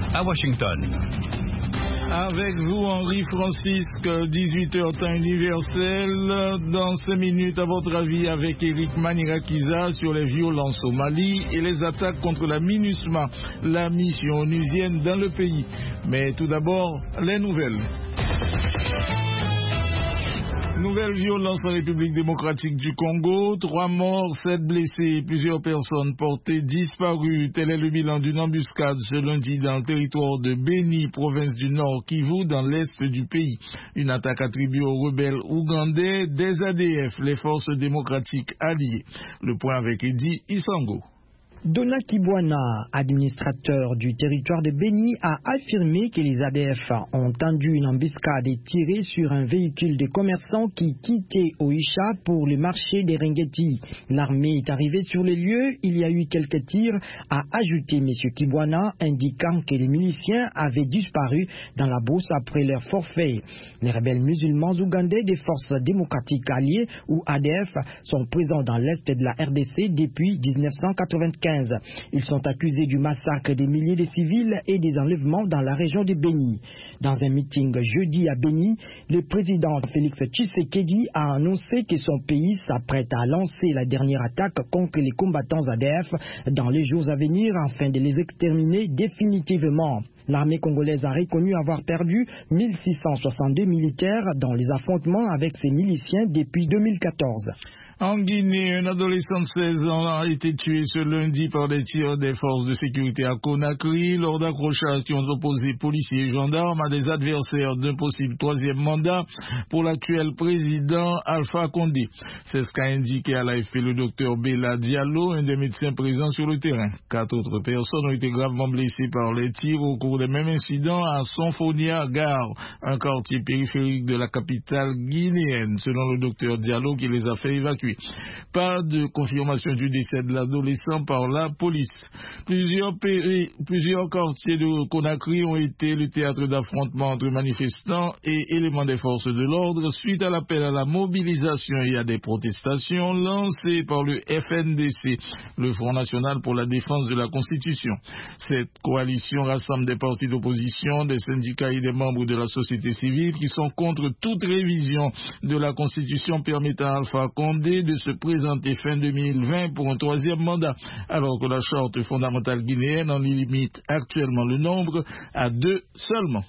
à Washington. Avec vous, Henri Francisque, 18h temps universel. Dans 5 minutes, à votre avis, avec Eric Manirakiza sur les violences au Mali et les attaques contre la MINUSMA, la mission onusienne dans le pays. Mais tout d'abord, les nouvelles. Nouvelle violence en République démocratique du Congo, 3 morts, 7 blessés et plusieurs personnes portées disparues. Tel est le bilan d'une embuscade ce lundi dans le territoire de Beni, province du Nord Kivu, dans l'est du pays. Une attaque attribuée aux rebelles ougandais des ADF, les forces démocratiques alliées. Le point avec Eddie Isango. Dona Kibwana, administrateur du territoire de Beni, a affirmé que les ADF ont tendu une embuscade et tiré sur un véhicule de commerçants qui quittait Oicha pour le marché des Ringeti. L'armée est arrivée sur les lieux, il y a eu quelques tirs, a ajouté M. Kibwana, indiquant que les miliciens avaient disparu dans la brousse après leur forfait. Les rebelles musulmans ougandais des forces démocratiques alliées, ou ADF, sont présents dans l'est de la RDC depuis 1995. Ils sont accusés du massacre des milliers de civils et des enlèvements dans la région de Beni. Dans un meeting jeudi à Beni, le président Félix Tshisekedi a annoncé que son pays s'apprête à lancer la dernière attaque contre les combattants ADF dans les jours à venir afin de les exterminer définitivement. L'armée congolaise a reconnu avoir perdu 1662 militaires dans les affrontements avec ses miliciens depuis 2014. En Guinée, un adolescent de 16 ans a été tué ce lundi par des tirs des forces de sécurité à Conakry lors d'accrochages qui ont opposé policiers et gendarmes à des adversaires d'un possible 3e mandat pour l'actuel président Alpha Condé. C'est ce qu'a indiqué à l'AFP le docteur Bella Diallo, un des médecins présents sur le terrain. 4 autres personnes ont été gravement blessées par les tirs au cours des mêmes incidents à Sonfonia Gare, un quartier périphérique de la capitale guinéenne, selon le docteur Diallo qui les a fait évacuer. Pas de confirmation du décès de l'adolescent par la police. Plusieurs quartiers de Conakry ont été le théâtre d'affrontements entre manifestants et éléments des forces de l'ordre suite à l'appel à la mobilisation et à des protestations lancées par le FNDC, le Front National pour la défense de la Constitution. Cette coalition rassemble des partis d'opposition, des syndicats et des membres de la société civile qui sont contre toute révision de la Constitution permettant à Alpha Condé de se présenter fin 2020 pour un 3e mandat, alors que la charte fondamentale guinéenne en limite actuellement le nombre à 2 seulement.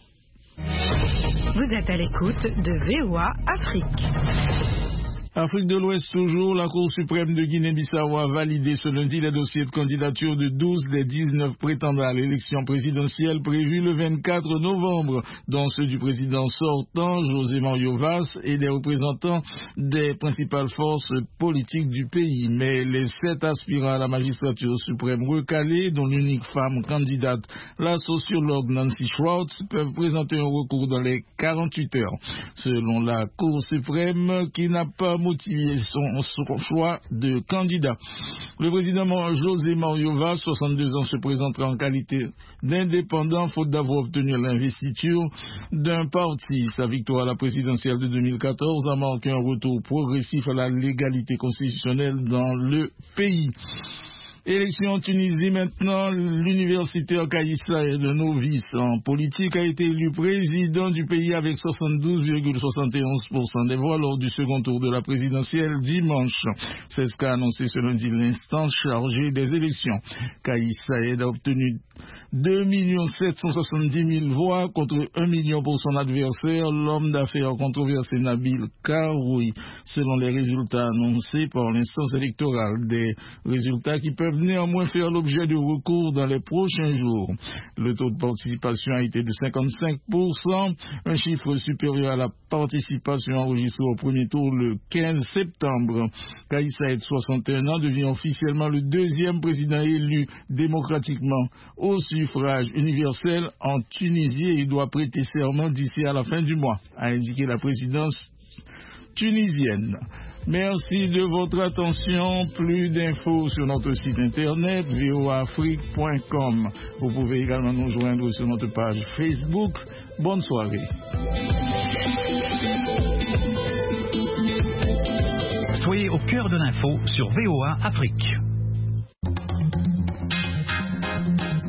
Vous êtes à l'écoute de VOA Afrique. Afrique de l'Ouest toujours, la Cour suprême de Guinée-Bissau a validé ce lundi les dossiers de candidature de 12 des 19 prétendants à l'élection présidentielle prévue le 24 novembre, dont ceux du président sortant, José Mario Vaz, et des représentants des principales forces politiques du pays. Mais les 7 aspirants à la magistrature suprême recalés, dont l'unique femme candidate, la sociologue Nancy Schwartz, peuvent présenter un recours dans les 48 heures. Selon la Cour suprême, qui n'a pas motivé son choix de candidat. Le président José Mario Vaz, 62 ans, se présentera en qualité d'indépendant faute d'avoir obtenu l'investiture d'un parti. Sa victoire à la présidentielle de 2014 a marqué un retour progressif à la légalité constitutionnelle dans le pays. Élection en Tunisie maintenant, l'universitaire Kaïssa et de novice en politique a été élu président du pays avec 72,71% des voix lors du second tour de la présidentielle dimanche. C'est ce qu'a annoncé ce lundi l'instance chargée des élections. Kaïssa a obtenu 2 770 000 voix contre 1 million pour son adversaire, l'homme d'affaires controversé Nabil Karoui, selon les résultats annoncés par l'instance électorale. Des résultats qui peuvent néanmoins faire l'objet de recours dans les prochains jours. Le taux de participation a été de 55%, un chiffre supérieur à la participation enregistrée au premier tour le 15 septembre. Kais Saied, 61 ans, devient officiellement le 2e président élu démocratiquement au suffrage universel en Tunisie et il doit prêter serment d'ici à la fin du mois, a indiqué la présidence tunisienne. Merci de votre attention. Plus d'infos sur notre site internet voaafrique.com. Vous pouvez également nous joindre sur notre page Facebook. Bonne soirée. Soyez au cœur de l'info sur VOA Afrique.